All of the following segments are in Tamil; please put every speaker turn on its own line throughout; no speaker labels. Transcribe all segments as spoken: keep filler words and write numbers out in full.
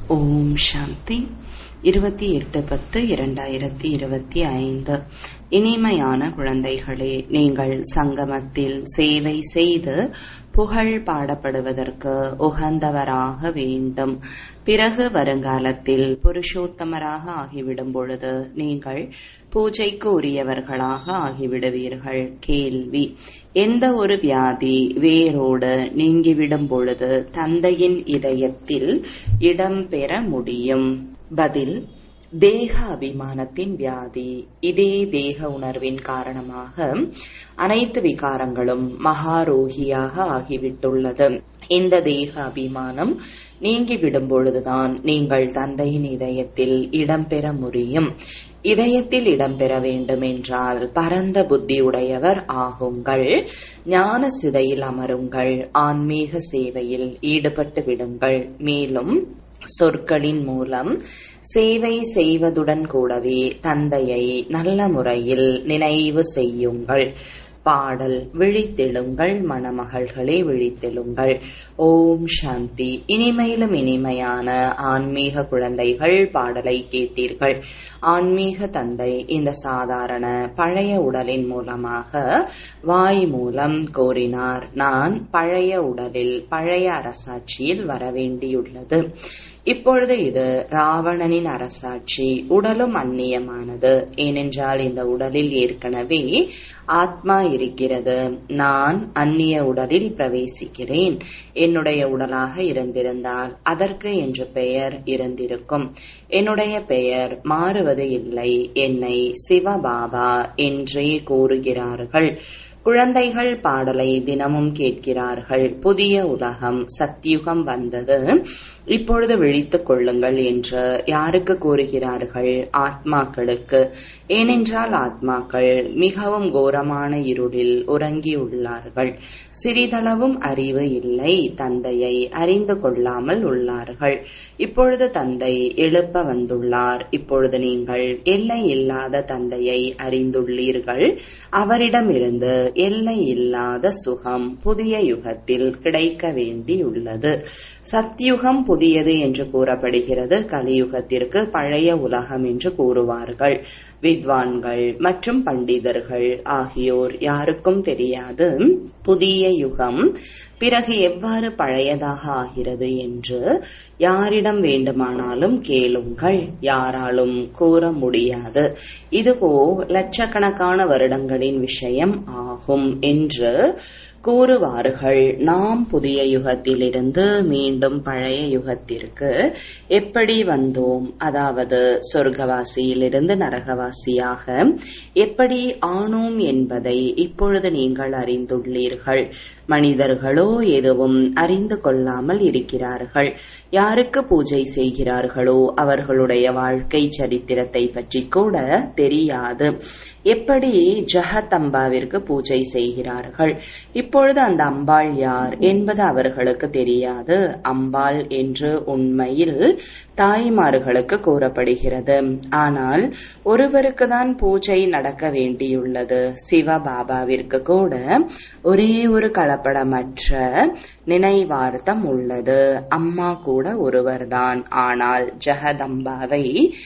ஓம் சாந்தி. இருபத்தி எட்டு பத்து இரண்டாயிரத்தி இருபத்தி ஐந்து. இனிமையான குழந்தைகளே, நீங்கள் சங்கமத்தில் சேவை செய்து புகழ் பாடப்படுவதற்கு உகந்தவராக வேண்டும். பிறகு வருங்காலத்தில் புருஷோத்தமராக ஆகிவிடும் பொழுது நீங்கள் பூஜைக்கு உரியவர்களாக ஆகிவிடுவீர்கள். கேள்வி: எந்த ஒரு வியாதி வேரோடு நீங்கிவிடும் பொழுது தந்தையின் இதயத்தில் இடம்பெற முடியும்? பதில்: தேக அபிமானத்தின் வியாதி. இதே தேக உணர்வின் காரணமாக அனைத்து விகாரங்களும் மகாரோகியாக ஆகிவிட்டுள்ளது. இந்த தேக அபிமானம் நீங்கிவிடும் பொழுதுதான் நீங்கள் தந்தையின் இதயத்தில் இடம்பெற முடியும். இதயத்தில் இடம்பெற வேண்டும் என்றால் பரந்த புத்தி உடையவர் ஆகுங்கள். ஞான சிதையில் அமருங்கள். ஆன்மீக சேவையில் ஈடுபட்டு விடுங்கள். மேலும் சொற்களின் மூலம் சேவை செய்வதுடன் கூடவே தந்தையை நல்ல முறையில் நினைவு செய்யுங்கள். பாடல்: விழித்தெழுங்கள் மணமகள்களே, விழித்தெழுங்கள். ஓம் சாந்தி. இனிமையிலும் இனிமையான ஆன்மீக குழந்தைகள், பாடலை கேட்டீர்கள். ஆன்மீக தந்தை இந்த சாதாரண பழைய உடலின் மூலமாக வாய் மூலம் கோரினார். நான் பழைய உடலில் பழைய அரசாட்சியில் வரவேண்டியுள்ளது. இப்பொழுது இது ராவணனின் அரசாட்சி. உடலும் அந்நியமானது. ஏனென்றால் இந்த உடலில் ஏற்கனவே ஆத்மா இருக்கிறது. நான் அந்நிய உடலில் பிரவேசிக்கிறேன். என்னுடைய உடலாக இருந்திருந்தால் அதற்கு என்று பெயர் இருந்திருக்கும். என்னுடைய பெயர் மாறுவது இல்லை. என்னை சிவபாபா என்றே கூறுகிறார்கள். குழந்தைகள் பாடலை தினமும் கேட்கிறார்கள். புதிய உலகம் சத்யுகம் வந்தது, இப்பொழுது விழித்துக் கொள்ளுங்கள் என்று யாருக்கு கூறுகிறார்கள்? ஆத்மாக்களுக்கு. ஏனென்றால் ஆத்மாக்கள் மிகவும் கோரமான இருளில் உறங்கியுள்ளார்கள். சிறிதளவும் அறிவு இல்லை. தந்தையை அறிந்து கொள்ளாமல் உள்ளார்கள். இப்பொழுது தந்தை எழுப்ப வந்துள்ளார். இப்பொழுது நீங்கள் எல்லை இல்லாத தந்தையை அறிந்துள்ளீர்கள். அவரிடமிருந்து எல்லை இல்லாத சுகம் புதிய யுகத்தில் கிடைக்க வேண்டியுள்ளது. சத்யுகம் புதியது என்று கூறப்படுகிறது. கலியுகத்திற்கு பழைய உலகம் என்று கூறுவார்கள் வித்வான்கள் மற்றும் பண்டிதர்கள் ஆகியோர். யாருக்கும் தெரியாது புதிய யுகம் பிறகு எவ்வாறு பழையதாக ஆகிறது என்று. யாரிடம் வேண்டுமானாலும் கேளுங்கள். யாராலும் கூற முடியாது. இதுவோ லட்சக்கணக்கான வருடங்களின் விஷயம் ஆகும் என்று கூறுவார்கள். நாம் புதிய யுகத்திலிருந்து மீண்டும் பழைய யுகத்திற்கு எப்படி வந்தோம், அதாவது சொர்க்கவாசியிலிருந்து நரகவாசியாக எப்படி ஆனோம் என்பதை இப்பொழுது நீங்கள் அறிந்துள்ளீர்கள். மனிதர்களோ எதுவும் அறிந்து கொள்ளாமல் இருக்கிறார்கள். யாருக்கு பூஜை செய்கிறார்களோ அவர்களுடைய வாழ்க்கை சரித்திரத்தை பற்றி கூட தெரியாது. எப்படி ஜெகதம்பாவிற்கு பூஜை செய்கிறார்கள். இப்பொழுது அந்த அம்பாள் யார் என்பது அவர்களுக்கு தெரியாது. அம்பாள் என்று உண்மையில் தாய்மார்களுக்கு கூறப்படுகிறது. ஆனால் ஒருவருக்கு தான் பூஜை நடக்க வேண்டியுள்ளது. சிவபாபாவிற்கு கூட ஒரே ஒரு கலப்படமற்ற நினைவார்த்தம் உள்ளது. அம்மா கூட ஒருவர்தான். ஆனால் ஜெகதம்பாவை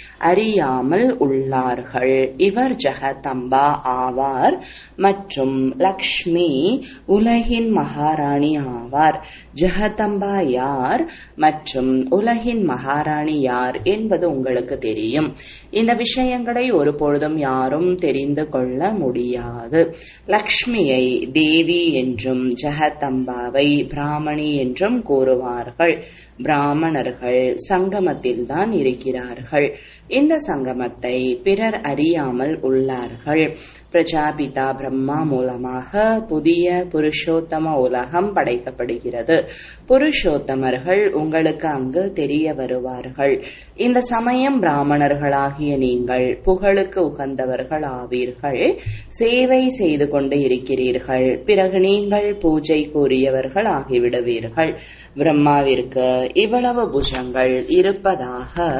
அறியாமல் உள்ளார்கள். இவர் ஜெகதம்பா ஆவார் மற்றும் லக்ஷ்மி உலகின் மகாராணி ஆவார். ஜெகதம்பா யார் மற்றும் உலகின் மகாராணி யார் என்பது உங்களுக்கு தெரியும். இந்த விஷயங்களை ஒருபொழுதும் யாரும் தெரிந்து கொள்ள முடியாது. லக்ஷ்மியை தேவி என்றும் ஜெகதம்பாவை பிராமணி என்றும் கூறுவார்கள். பிராமணர்கள் சங்கமத்தில் தான் இருக்கிறார்கள். இந்த சங்கமத்தை பிறர் அறியாமல் உள்ளார்கள். பிரஜாபிதா பிரம்மா மூலமாக புதிய புருஷோத்தம உலகம் படைக்கப்படுகிறது. புருஷோத்தமர்கள் உங்களுக்கு அங்கு தெரிய வருவார்கள். இந்த சமயம் பிராமணர்களாகிய நீங்கள் புகழுக்கு உகந்தவர்கள் ஆவீர்கள். சேவை செய்து கொண்டு இருக்கிறீர்கள். பிறகு நீங்கள் பூஜை கூறியவர்கள் ஆகிவிடுவீர்கள். பிரம்மாவிற்கு இவ்வளவு புஜங்கள் இருப்பதாக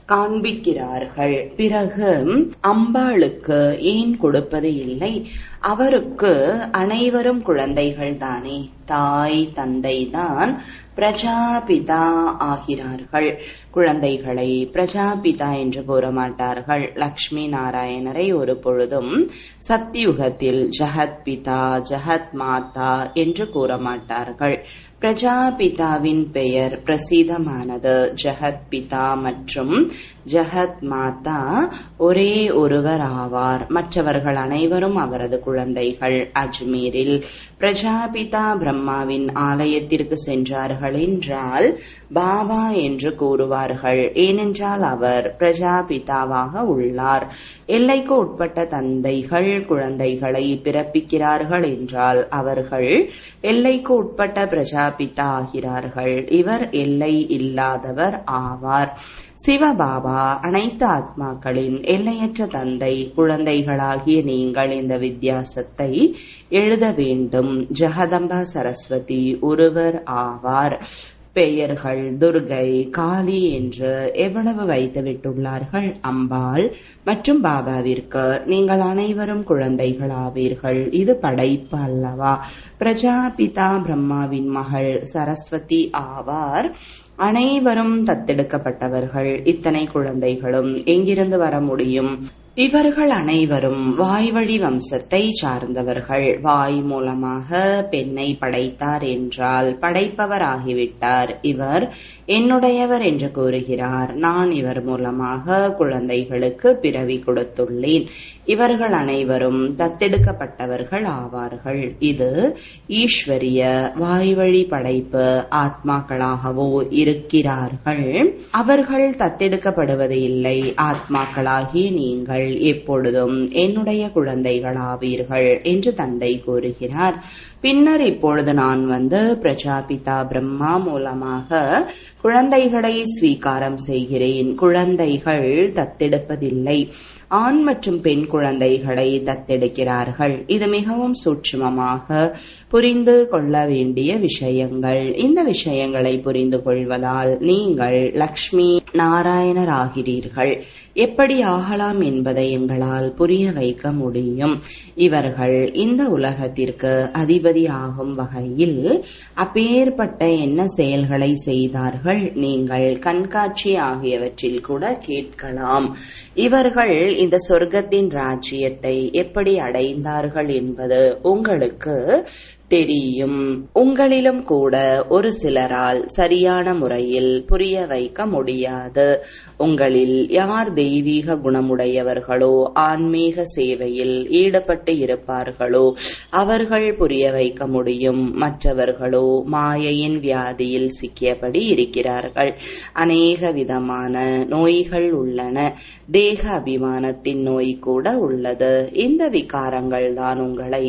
காண்பிக்கிறார்கள். பிறகு அம்பாளுக்கு ஏன் கொடுப்பது இல்லை? அவருக்கு அனைவரும் குழந்தைகள் தானே. தாய் தந்தை தான் பிரஜாபிதா ஆகிறார்கள். குழந்தைகளை பிரஜாபிதா என்று கூற மாட்டார்கள். லக்ஷ்மி நாராயணரை ஒரு பொழுதும் சத்தியுகத்தில் ஜெகத் பிதா ஜெகத் மாதா என்று கூற மாட்டார்கள். பிரஜாபிதாவின் பெயர் பிரசித்தமானது. ஜெகத் பிதா மற்றும் ஜெகத் மாதா ஒரே ஒருவர் ஆவார். மற்றவர்கள் அனைவரும் அவரது குழந்தைகள். அஜ்மீரில் பிரஜாபிதா பிரம்மாவின் ஆலயத்திற்கு சென்றார்கள் என்றால் பாபா என்று கூறுவார்கள். ஏனென்றால் அவர் பிரஜாபிதாவாக உள்ளார். எல்லைக்கு உட்பட்ட தந்தைகள் குழந்தைகளை பிறப்பிக்கிறார்கள் என்றால் அவர்கள் எல்லைக்கு உட்பட்ட பிரஜாபிதா ஆகிறார்கள். இவர் எல்லை இல்லாதவர் ஆவார். சிவபாபா அனைத்து ஆத்மாக்களின் எல்லையற்ற தந்தை. குழந்தைகளாகிய நீங்கள் இந்த வித்தியாசத்தை எழுத வேண்டும். ஜெகதம்பா சரஸ்வதி ஒருவர் ஆவார். பெயர்கள் துர்கை காளி என்று எவ்வளவு வைத்துவிட்டுள்ளார்கள். அம்பாள் மற்றும் பாபாவிற்கு நீங்கள் அனைவரும் குழந்தைகளாவீர்கள். இது படைப்பு அல்லவா? பிரஜாபிதா பிரம்மாவின் மகள் சரஸ்வதி ஆவார். அனைவரும் தத்தெடுக்கப்பட்டவர்கள். இத்தனை குழந்தைகளும் எங்கிருந்து வர முடியும்? இவர்கள் அனைவரும் வாய்வழி வம்சத்தை சார்ந்தவர்கள். வாய் மூலமாக பெண்ணை படைத்தார் என்றால் படைப்பவர் ஆகிவிட்டார். இவர் என்னுடையவர் என்று கூறுகிறார். நான் இவர் மூலமாக குழந்தைகளுக்கு பிறவி கொடுத்துள்ளேன். இவர்கள் அனைவரும் தத்தெடுக்கப்பட்டவர்கள் ஆவார்கள். இது ஈஸ்வரிய வாய்வழி படைப்பு. ஆத்மாக்களாகவோ இருக்கிறார்கள். அவர்கள் தத்தெடுக்கப்படுவது இல்லை. ஆத்மாக்களாகிய நீங்கள் எப்பொழுதும் என்னுடைய குழந்தைகளாவீர்கள் என்று தந்தை கூறுகிறார். பின்னர் இப்பொழுது நான் வந்து பிரஜாபிதா பிரம்மா மூலமாக குழந்தைகளை ஸ்வீகாரம் செய்கிறேன். குழந்தைகள் தத்தெடுப்பதில்லை. ஆண் மற்றும் பெண் குழந்தைகளை தத்தெடுக்கிறார்கள். இது மிகவும் சூட்சுமமாக புரிந்து கொள்ள வேண்டிய விஷயங்கள். இந்த விஷயங்களை புரிந்து கொள்வதால் நீங்கள் லக்ஷ்மி நாராயணர் ஆகிறீர்கள். எப்படி ஆகலாம் என்பதை எங்களால் புரிய வைக்க முடியும். இவர்கள் இந்த உலகத்திற்கு அதிபதி ஆகும் வகையில் அப்பேற்பட்ட என்ன செயல்களை செய்தார்கள்? நீங்கள் கண்காட்சி ஆகியவற்றில் கூட கேட்கலாம். இவர்கள் இந்த சொர்க்கத்தின் ராஜ்யத்தை எப்படி அடைந்தார்கள் என்பது உங்களுக்கு தெரியும். உங்களிலும் கூட ஒரு சிலரால் சரியான முறையில் புரிய வைக்க முடியாது. உங்களில் யார் தெய்வீக குணமுடையவர்களோ ஆன்மீக சேவையில் ஈடுபட்டு இருப்பார்களோ அவர்கள் புரிய வைக்க முடியும். மற்றவர்களோ மாயையின் வியாதியில் சிக்கியபடி இருக்கிறார்கள். அநேக விதமான நோய்கள் உள்ளன. தேக அபிமானத்தின் நோய் கூட உள்ளது. இந்த விகாரங்கள் தான் உங்களை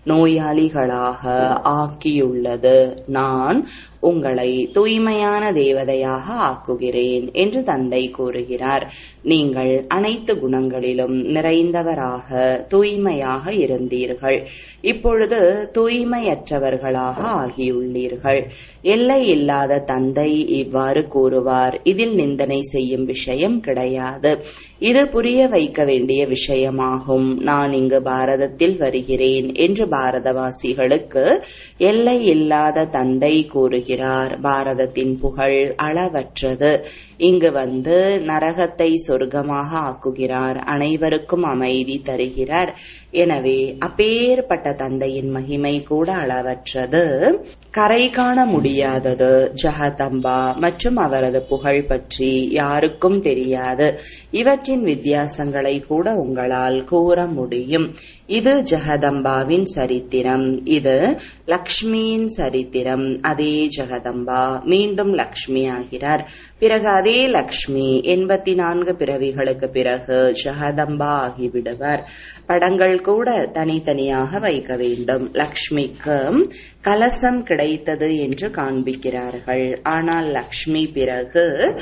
நோயாளிகளாக ஆக்கியுள்ளது. நான் உங்களை தூய்மையான தேவதையாக ஆக்குகிறேன் என்று தந்தை கூறுகிறார். நீங்கள் அனைத்து குணங்களிலும் நிறைந்தவராக தூய்மையாக இருந்தீர்கள். இப்பொழுது தூய்மையற்றவர்களாக ஆகியுள்ளீர்கள். எல்லை இல்லாத தந்தை இவ்வாறு கூறுவார். இதில் நிந்தனை செய்யும் விஷயம் கிடையாது. இது புரிய வைக்க வேண்டிய விஷயமாகும். நான் இங்கு பாரதத்தில் வருகிறேன் என்று பாரதவாசிகளுக்கு எல்லை இல்லாத தந்தை கூறுகிறார். பாரதத்தின் புகழ் அளவற்றது. இங்கு வந்து நரகத்தை சொர்க்கமாக ஆக்குகிறார். அனைவருக்கும் அமைதி தருகிறார். எனவே அப்பேற்பட்ட தந்தையின் மகிமை கூட அளவற்றது. கரை காண முடியாதது. ஜெகதம்பா மற்றும் அவரது புகழ் பற்றி யாருக்கும் தெரியாது. இவற்றின் வித்தியாசங்களை கூட உங்களால் கூற முடியும். இது ஜெகதம்பாவின் சரித்திரம். இது லக்ஷ்மியின் சரித்திரம். அதே ஜெகதம்பா மீண்டும் லக்ஷ்மி ஆகிறார். பிறகு அதே லக்ஷ்மி எண்பத்தி நான்கு பிறவிகளுக்கு பிறகு ஜெகதம்பா ஆகிவிடுவார். படங்கள் கூட தனித்தனியாக வைக்க வேண்டும். லக்ஷ்மிக்கு கலசம் கிடைத்தது என்று காண்பிக்கிறார்கள். ஆனால் லக்ஷ்மி பிறகு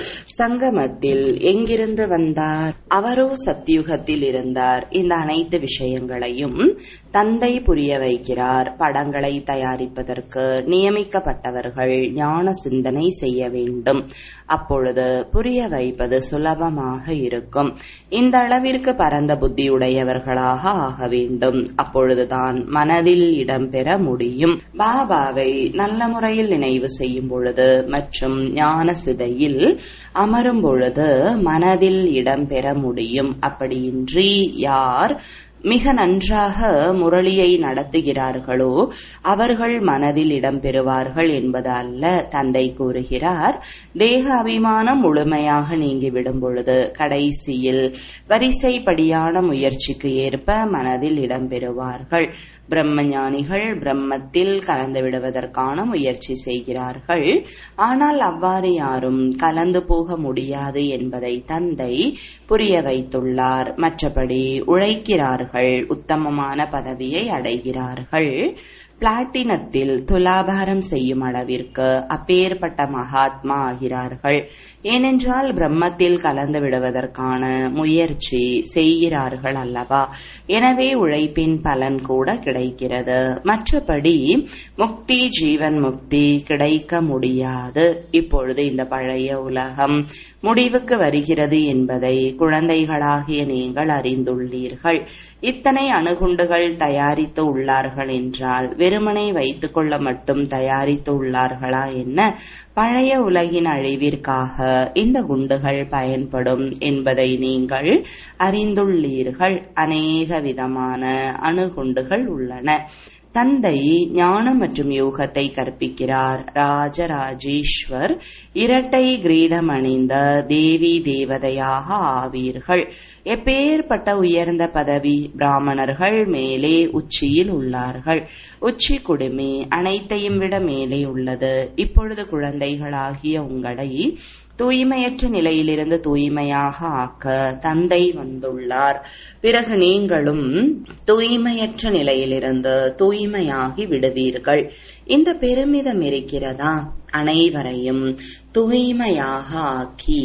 சங்கமத்தில் எங்கிருந்து வந்தார்? அவரோ சத்தியுகத்தில் இருந்தார். இந்த அனைத்து விஷயங்களையும் தந்தை புரிய வைக்கிறார். படங்களை தயாரிப்பதற்கு நியமிக்கப்பட்டவர்கள் ஞான சிந்தனை செய்ய வேண்டும். அப்பொழுது புரிய வைப்பது சுலபமாக இருக்கும். இந்த அளவிற்கு பரந்த புத்தியுடையவர்களாக ஆக வேண்டும். அப்பொழுதுதான் மனதில் இடம்பெற முடியும். பாபாவை நல்ல முறையில் நினைவு செய்யும் பொழுது மற்றும் ஞான சிதையில் அமரும் பொழுது மனதில் இடம்பெற முடியும். அப்படியின்றி யார் மிக நன்றாக முரளியை நடத்துகிறார்களோ அவர்கள் மனதில் இடம்பெறுவார்கள் என்பது அல்ல. தந்தை கூறுகிறார், தேக அபிமானம் முழுமையாக நீங்கிவிடும் பொழுது கடைசியில் வரிசைப்படியான முயற்சிக்கு ஏற்ப மனதில் இடம்பெறுவார்கள். பிரம்மஞானிகள் பிரம்மத்தில் கலந்து விடுவதற்கான முயற்சி செய்கிறார்கள். ஆனால் அவ்வாறு யாரும் கலந்து போக முடியாது என்பதை தந்தை புரிய வைத்துள்ளார். மற்றபடி உழைக்கிறார்கள், உத்தமமான பதவியை அடைகிறார்கள். பிளாட்டினத்தில் துலாபாரம் செய்யும் அளவிற்கு அப்பேற்பட்ட மகாத்மா ஆகிறார்கள். ஏனென்றால் பிரம்மத்தில் கலந்து விடுவதற்கான முயற்சி செய்கிறார்கள் அல்லவா? எனவே உழைப்பின் பலன் கூட கிடைக்கிறது. மற்றபடி முக்தி, ஜீவன் முக்தி கிடைக்க முடியாது. இப்பொழுது இந்த பழைய உலகம் முடிவுக்கு வருகிறது என்பதை குழந்தைகளாகிய நீங்கள் அறிந்துள்ளீர்கள். இத்தனை அணுகுண்டுகள் தயாரித்து உள்ளார்கள் என்றால் வெறுமனை வைத்துக் கொள்ள மட்டும் தயாரித்து உள்ளார்களா என்ன? பழைய உலகின் அழிவிற்காக இந்த குண்டுகள் பயன்படும் என்பதை நீங்கள் அறிந்துள்ளீர்கள். அநேக விதமான அணுகுண்டுகள் உள்ளன. தந்தை ஞானம் மற்றும் யோகத்தை கற்பிக்கிறார். ராஜராஜேஸ்வர் இரட்டை கிரீடம் அணிந்த தேவி தேவதையாக ஆவீர்கள். எப்பேற்பட்ட உயர்ந்த பதவி! பிராமணர்கள் மேலே உச்சியில் உள்ளார்கள். உச்சி குடுமி அனைத்தையும் விட மேலே உள்ளது. இப்பொழுது குழந்தைகளாகிய உங்களை தூய்மையற்ற நிலையிலிருந்து தூய்மையாக ஆக்க தந்தை வந்துள்ளார். பிறகு நீங்களும் தூய்மையற்ற நிலையிலிருந்து தூய்மையாகி விடுவீர்கள். இந்த பெருமிதம் இருக்கிறதா? அனைவரையும் தூய்மையாக ஆக்கி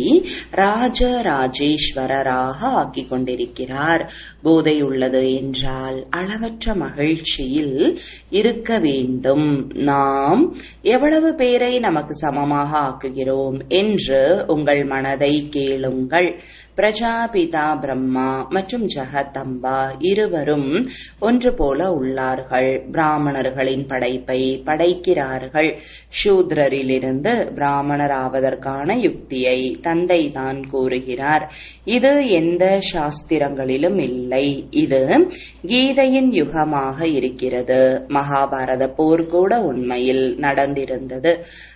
ராஜராஜேஸ்வரராக ஆக்கிக் கொண்டிருக்கிறார். போதை உள்ளது என்றால் அளவற்ற மகிழ்ச்சியில் இருக்க வேண்டும். நாம் எவ்வளவு பேரை நமக்கு சமமாக ஆக்குகிறோம் என்று உங்கள் மனதை கேளுங்கள். பிரஜாபிதா பிரம்மா மற்றும் ஜெகதம்பா இருவரும் ஒன்று போல உள்ளார்கள். பிராமணர்களின் படைப்பை படைக்கிறார்கள். சூத்ரரிலிருந்து பிராமணர் ஆவதற்கான யுக்தியை தந்தை தான் கூறுகிறார். இது எந்த சாஸ்திரங்களிலும் இல்லை. இது கீதையின் யுகமாக இருக்கிறது. மகாபாரத போர் கூட உண்மையில் நடந்திருந்தது.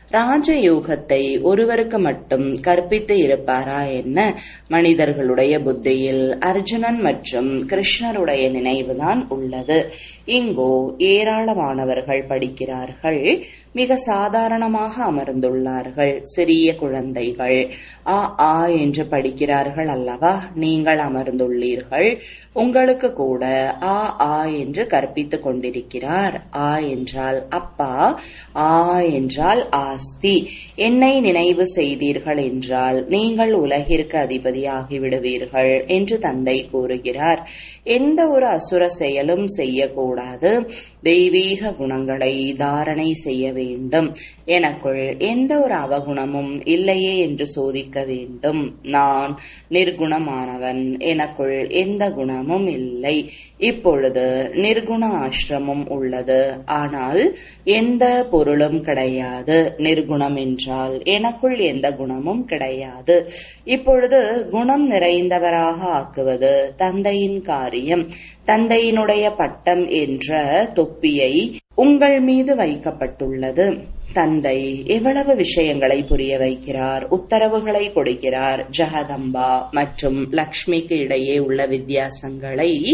ராஜயோகத்தை ஒருவருக்கு மட்டும் கற்பித்து இருப்பாரா என்ன? மனிதர்களுடைய புத்தியில் அர்ஜுனன் மற்றும் கிருஷ்ணருடைய நினைவுதான் உள்ளது. இங்கோ ஏராளமானவர்கள் படிக்கிறார்கள். மிக சாதாரணமாக அமர்ந்துள்ளார்கள். சிறிய குழந்தைகள் ஆ ஆ என்று படிக்கிறார்கள் அல்லவா? நீங்கள் அமர்ந்துள்ளீர்கள். உங்களுக்கு கூட ஆ ஆ என்று கற்பித்துக் கொண்டிருக்கிறார். ஆ என்றால் அப்பா, ஆ என்றால் ஆஸ்தி. என்னை நினைவு செய்தீர்கள் என்றால் நீங்கள் உலகிற்கு அதிபதியாகி விடுவீர்கள் என்று தந்தை கூறுகிறார். எந்த ஒரு அசுர செயலும் செய்யக்கூடாது. தெய்வீக குணங்களை தாரணை செய்ய வேண்டும். எனக்குள் எந்த ஒரு அவகுணமும் இல்லையே என்று சோதிக்க வேண்டும். நான் நிர்குணமானவன். எனக்குள் எந்த குணமும் இல்லை. இப்பொழுது நிர்குண ஆசிரமம் உள்ளது. ஆனால் எந்த பொருளும் கிடையாது. நிர்குணம் என்றால் எனக்குள் எந்த குணமும் கிடையாது. இப்பொழுது குணம் நிறைந்தவராக ஆக்குவது தந்தையின் காரியம். தந்தையினுடைய பட்டம் என்ற தொப்பியை உங்கள் மீது வைக்கப்பட்டுள்ளது. தந்தை எவ்வளவு விஷயங்களை புரிய வைக்கிறார், உத்தரவுகளை கொடுக்கிறார். ஜெகதம்பா மற்றும் லக்ஷ்மிக்கு இடையே உள்ள வித்தியாசங்களை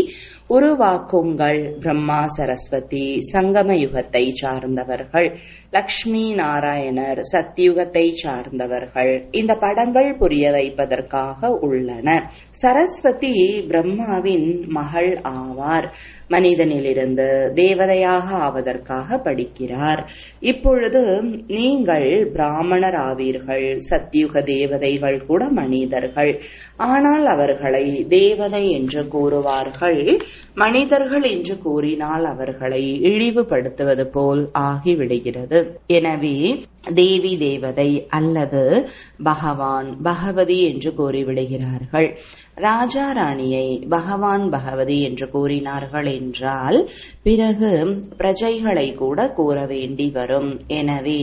உருவாக்குங்கள். பிரம்மா சரஸ்வதி சங்கம யுகத்தை சார்ந்தவர்கள், லக்ஷ்மி நாராயணர் சத்தியுகத்தை சார்ந்தவர்கள். இந்த படங்கள் புரிய வைப்பதற்காக உள்ளன. சரஸ்வதி பிரம்மாவின் மகள் ஆவார். மனிதனிலிருந்து தேவதையாக ஆவதற்காக படிக்கிறார். இப்பொழுது நீங்கள் பிராமணர் ஆவீர்கள். சத்தியுக தேவதைகள் கூட மனிதர்கள். ஆனால் அவர்களை தேவதை என்று கூறுவார்கள். மனிதர்கள் என்று கூறினால் அவர்களை இழிவுபடுத்துவது போல் ஆகிவிடுகிறது. எனவே தேவி தேவதை அல்லது பகவான் பகவதி என்று கூறிவிடுகிறார்கள். ராஜா ராணியை பகவான் பகவதி என்று கூறினார்கள் என்றால் பிறகு பிரஜைகளை கூட கூற வேண்டி வரும். எனவே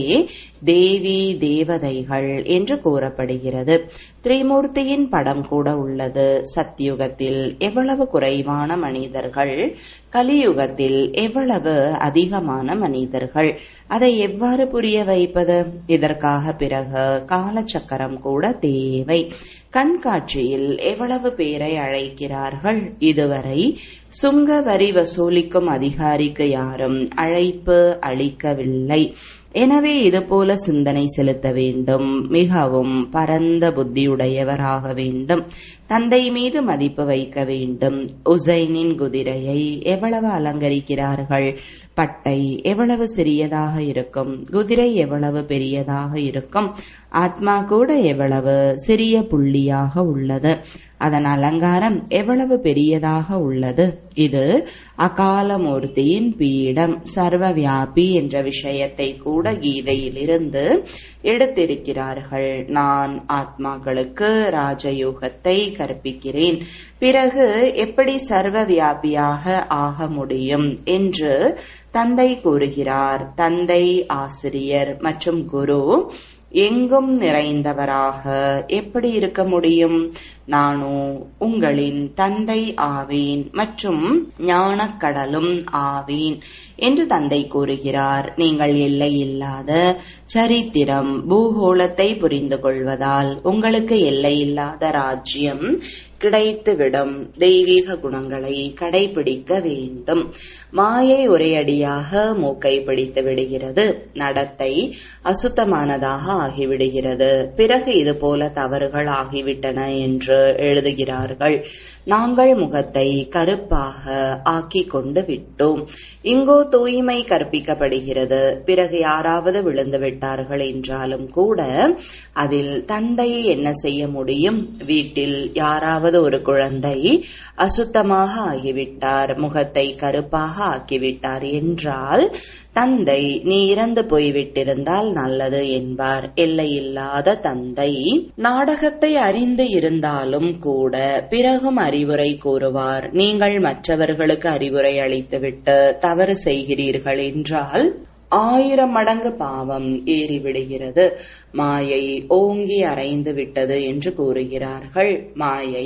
தேவி தேவதைகள் என்று கூறப்படுகிறது. திரிமூர்த்தியின் படம் கூட உள்ளது. சத்தியுகத்தில் எவ்வளவு குறைவான மனிதர்கள், கலியுகத்தில் எவ்வளவு அதிகமான மனிதர்கள், அதை எவ்வாறு புரிய வைப்பது? இதற்காக பிறகு காலச்சக்கரம் கூட தேவை. கண்காட்சியில் எவ்வளவு பேரை அழைக்கிறார்கள்? இதுவரை சுங்க வரி வசூலிக்கும் அதிகாரிக்கு யாரும் அழைப்பு அளிக்கவில்லை. எனவே இதுபோல சிந்தனை செலுத்த வேண்டும். மிகவும் பரந்த புத்தியுடையவராக வேண்டும். தந்தை மீது மதிப்பு வைக்க வேண்டும். உசைனின் குதிரையை எவ்வளவு அலங்கரிக்கிறார்கள்? பட்டை எவ்வளவு சிறியதாக இருக்கும், குதிரை எவ்வளவு பெரியதாக இருக்கும், ஆத்மா கூட எவ்வளவு சிறிய புள்ளியாக உள்ளது. அதன் அலங்காரம் எவ்வளவு பெரியதாக உள்ளது. இது அகாலமூர்த்தியின் பீடம். சர்வ வியாபி என்ற விஷயத்தை கூட கீதையிலிருந்து எடுத்திருக்கிறார்கள். நான் ஆத்மாக்களுக்கு ராஜயோகத்தை கற்பிக்கிறேன். பிறகு எப்படி சர்வ வியாபியாக ஆக முடியும் என்று தந்தை கூறுகிறார். தந்தை, ஆசிரியர் மற்றும் குரு எங்கும் நிறைந்தவராக எப்படி இருக்க முடியும்? நானோ உங்களின் தந்தை ஆவேன் மற்றும் ஞானக்கடலும் ஆவேன் என்று தந்தை கூறுகிறார். நீங்கள் எல்லை இல்லாத சரித்திரம் பூகோளத்தை புரிந்து கொள்வதால் உங்களுக்கு எல்லையில்லாத ராஜ்யம் கிடைத்துவிடும். தெய்வீக குணங்களை கடைபிடிக்க வேண்டும். மாயை ஒரேயடியாக மூக்கை பிடித்து விடுகிறது. நடத்தை அசுத்தமானதாக ஆகிவிடுகிறது. பிறகு இது போல தவறுகள் ஆகிவிட்டன என்று எழுதுகிறார்கள். நாங்கள் முகத்தை கருப்பாக ஆக்கி கொண்டு விட்டோம். இங்கோ தூய்மை கற்பிக்கப்படுகிறது. பிறகு யாராவது விழுந்து விட்டார்கள் என்றாலும் கூட அதில் தந்தை என்ன செய்ய முடியும்? வீட்டில் யாராவது ஒரு குழந்தை அசுத்தமாக ஆகிவிட்டார், முகத்தை கருப்பாக ஆக்கிவிட்டார் என்றால் தந்தை நீ இறந்து போய்விட்டிருந்தால் நல்லது என்பார். எல்லையில்லாத தந்தை நாடகத்தை அறிந்து இருந்தாலும் கூட பிறகும் அறிவுரை கூறுவார். நீங்கள் மற்றவர்களுக்கு அறிவுரை அளித்துவிட்டு தவறு செய்கிறீர்கள் என்றால் ஆயிரம் மடங்கு பாவம் ஏறிவிடுகிறது. மாயை ஓங்கி அரைந்து விட்டது என்று கூறுகிறார்கள். மாயை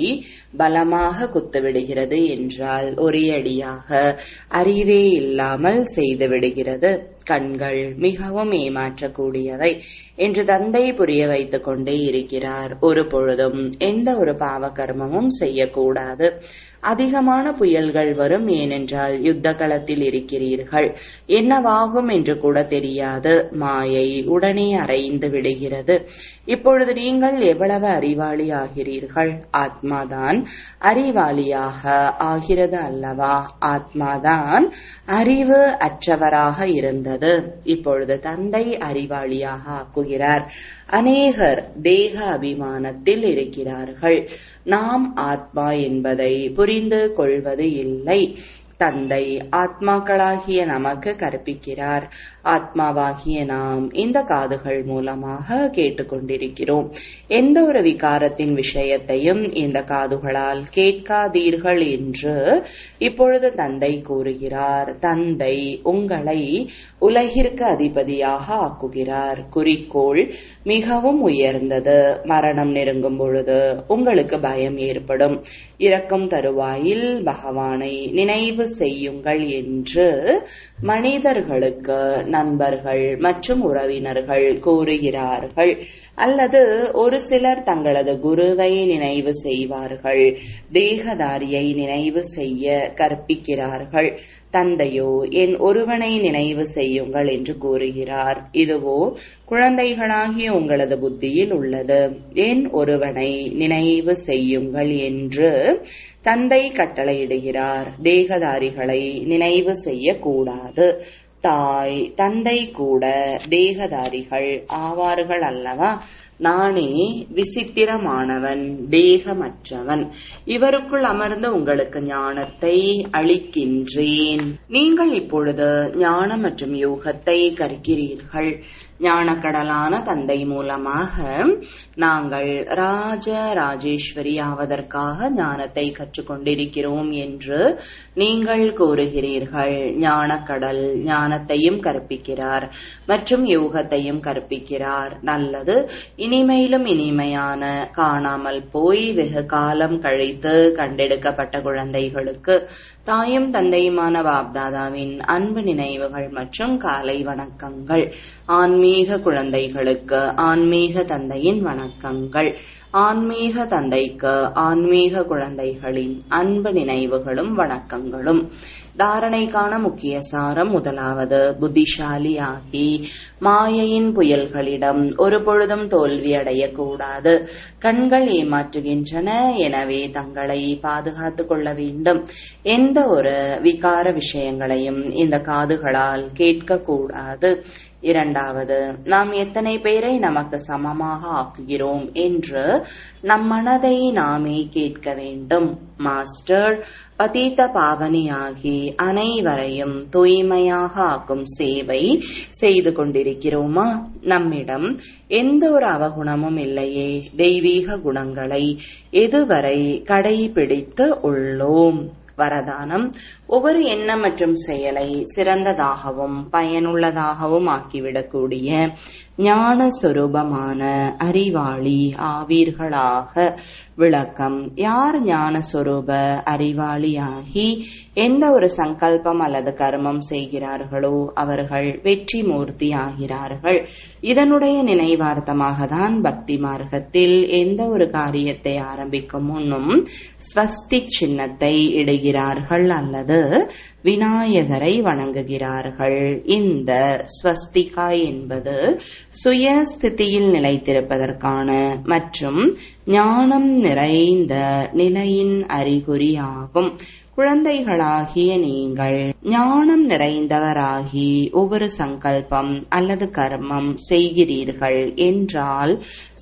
பலமாக குத்துவிடுகிறது என்றால் ஒரே அடியாக அறிவே இல்லாமல் செய்து விடுகிறது. கண்கள் மிகவும் ஏமாற்றக்கூடியவை என்று தந்தை புரிய வைத்துக் கொண்டே இருக்கிறார். ஒரு பொழுதும் எந்த ஒரு பாவ கர்மமும் செய்யக்கூடாது. அதிகமான புயல்கள் வரும். ஏனென்றால் யுத்த களத்தில் இருக்கிறீர்கள். என்னவாகும் என்று கூட தெரியாது. மாயை உடனே அரைந்து விடுகிறது. இப்பொழுது நீங்கள் எவ்வளவு அறிவாளி ஆகிறீர்கள்? ஆத்மாதான் அறிவாளியாக ஆகிறது அல்லவா? ஆத்மாதான் அறிவு அற்றவராக இருந்தது. இப்பொழுது தந்தை அறிவாளியாக ஆக்குகிறார். அநேகர் தேக அபிமானத்தில் இருக்கிறார்கள். நாம் ஆத்மா என்பதை புரிந்து கொள்வது இல்லை. தந்தை ஆத்மாக்களாகிய நமக்கு கற்பிக்கிறார். ஆத்மாவாகிய நாம் இந்த காதுகள் மூலமாக கேட்டுக்கொண்டிருக்கிறோம். எந்த ஒரு விகாரத்தின் விஷயத்தையும் இந்த காதுகளால் கேட்காதீர்கள் என்று இப்பொழுது தந்தை கூறுகிறார். தந்தை உங்களை உலகிற்கு அதிபதியாக ஆக்குகிறார். குறிக்கோள் மிகவும் உயர்ந்தது. மரணம் நெருங்கும் பொழுது உங்களுக்கு பயம் ஏற்படும். இறக்கும் தருவாயில் பகவானை நினைவு செய்யுங்கள் என்று மனிதர்களுக்கு நண்பர்கள் மற்றும் உறவினர்கள் கூறுகிறார்கள். அல்லது ஒரு சிலர் தங்களது குருவை நினைவு செய்வார்கள், தேகதாரியை நினைவு செய்ய கற்பிக்கிறார்கள். தந்தையோ என் ஒருவனை நினைவு செய்யுங்கள் என்று கூறுகிறார். இதுவோ குழந்தைகளாகிய உங்களது புத்தியில் உள்ளது. என் ஒருவனை நினைவு செய்யுங்கள் என்று தந்தை கட்டளையிடுகிறார். தேகதாரிகளை நினைவு செய்யக்கூடாது. தாய் தந்தை கூட தேகதாரிகள் ஆவார்கள் அல்லவா? நானே விசித்திரமானவன், தேகமற்றவன். இவருக்குள் அமர்ந்து உங்களுக்கு ஞானத்தை அளிக்கின்றேன். நீங்கள் இப்பொழுது ஞானம் மற்றும் யோகத்தை கற்கிறீர்கள். ஞானக்கடலான தந்தை மூலமாக நாங்கள் ராஜ ராஜேஸ்வரி ஆவதற்காக ஞானத்தை கற்றுக்கொண்டிருக்கிறோம் என்று நீங்கள் கூறுகிறீர்கள். ஞானக்கடல் ஞானத்தையும் கற்பிக்கிறார் மற்றும் யோகத்தையும் கற்பிக்கிறார். நல்லது. இனிமையிலும் இனிமையான காணாமல் போய் வெகு காலம் கழித்து கண்டெடுக்கப்பட்ட குழந்தைகளுக்கு தாயும் தந்தையுமான பாப்தாதாவின் அன்பு நினைவுகள் மற்றும் காலை வணக்கங்கள். ஆன்மீக குழந்தைகளுக்கு ஆன்மீக தந்தையின் வணக்கங்கள். ஆன்மீக தந்தைக்கு ஆன்மீக குழந்தைகளின் அன்பு நினைவுகளும் வணக்கங்களும். தாரணைக்கான முக்கிய சாரம். முதலாவது, புத்திசாலியாகி மாயையின் புயல்களிடம் ஒரு பொழுதும் தோல்வி அடையக்கூடாது. கண்கள் ஏமாற்றுகின்றன, எனவே தங்களை பாதுகாத்துக் கொள்ள வேண்டும். எந்த ஒரு விகார விஷயங்களையும் இந்த காதுகளால் கேட்கக்கூடாது. இரண்டாவது, நாம் எத்தனை பேரை நமக்கு சமமாக ஆக்குகிறோம் என்று நம் மனதை நாமே கேட்க வேண்டும். மாஸ்டர், பதீத பாவனியாகி அனைவரையும் தூய்மையாக ஆக்கும் சேவை செய்து கொண்டிருக்கிறோமா? நம்மிடம் எந்த ஒரு அவகுணமும் இல்லையே. தெய்வீக குணங்களை எதுவரை கடைபிடித்து உள்ளோம்? வரதானம். ஒவ்வொரு எண்ணம் மற்றும் செயலை சிறந்ததாகவும் பயனுள்ளதாகவும் ஆக்கிவிடக்கூடிய ஞான சொரூபமான அறிவாளி ஆவீர்களாக. விளக்கம். யார் ஞான சொரூப அறிவாளியாகி எந்த ஒரு சங்கல்பம் அல்லது கர்மம் செய்கிறார்களோ அவர்கள் வெற்றி மூர்த்தி ஆகிறார்கள். இதனுடைய நினைவார்த்தமாக தான் பக்தி மார்க்கத்தில் எந்த ஒரு காரியத்தை ஆரம்பிக்கும் முன்னும் ஸ்வஸ்திக் சின்னத்தை இடுகிறார்கள் அல்லது விநாயகரை வணங்குகிறார்கள். இந்த ஸ்வஸ்திகா என்பது சுய ஸ்திதியில் நிலைத்திருப்பதற்கான மற்றும் ஞானம் நிறைந்த நிலையின் அறிகுறியாகும். குழந்தைகளாகிய நீங்கள் ஞானம் நிறைந்தவராகி ஒவ்வொரு சங்கல்பம் அல்லது கர்மம் செய்கிறீர்கள் என்றால்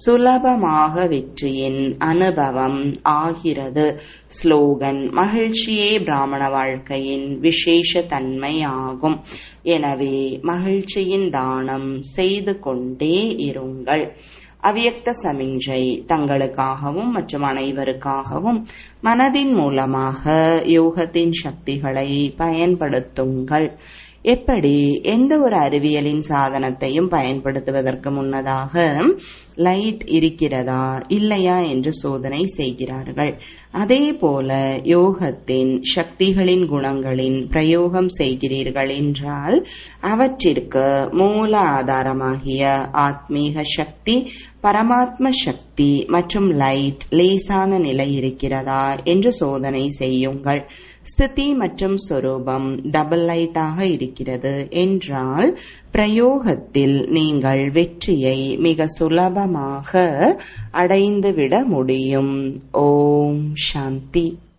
சுலபமாக வெற்றியின் அனுபவம் ஆகிறது. ஸ்லோகன். மகிழ்ச்சியே பிராமண வாழ்க்கையின் விசேஷ தன்மை ஆகும். எனவே மகிழ்ச்சியின் தானம் செய்து கொண்டே இருங்கள். அவ்யக்த சமிஞ்சை. தங்களுக்காகவும் மற்றும் அனைவருக்காகவும் மனதின் மூலமாக யோகத்தின் சக்திகளை பயன்படுத்துங்கள். எப்படி எந்த ஒரு அறிவியலின் சாதனத்தையும் பயன்படுத்துவதற்கு முன்னதாக லைட் இருக்கிறதா இல்லையா என்று சோதனை செய்கிறார்கள். அதே போல யோகத்தின் சக்திகளின் குணங்களின் பிரயோகம் செய்கிறீர்கள் என்றால் அவற்றிற்கு மூல ஆதாரமாகிய ஆத்மீக சக்தி, பரமாத்ம சக்தி மற்றும் லைட் லேசான நிலை இருக்கிறதா என்று சோதனை செய்யுங்கள். ஸ்திதி மற்றும் சொரூபம் டபுள் லைட்டாக இருக்கிறது என்றால் பிரயோகத்தில் நீங்கள் வெற்றியை மிக சுலபமாக அடைந்துவிட முடியும். ஓம் சாந்தி.